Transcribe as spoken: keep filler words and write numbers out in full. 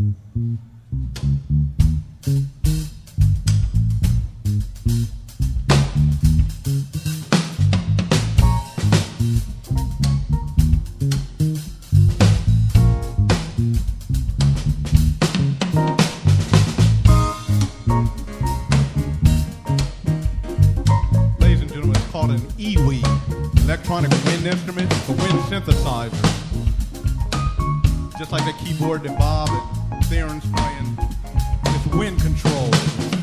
Electronic wind instrument, a wind synthesizer. Just like that keyboard that Bob and Theron's playing. It's wind control.